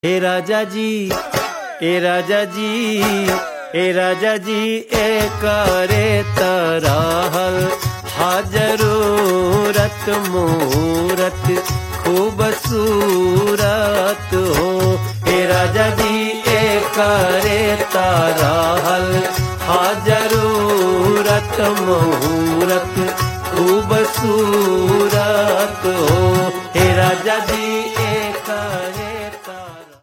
हे राजा जी, ए राजा जी, ए राजा जी, ए करे तरहल जरूरत मूरत खूबसूरत हो। हे राजा जी, ए करे तरहल जरूरत मूरत खूबसूरत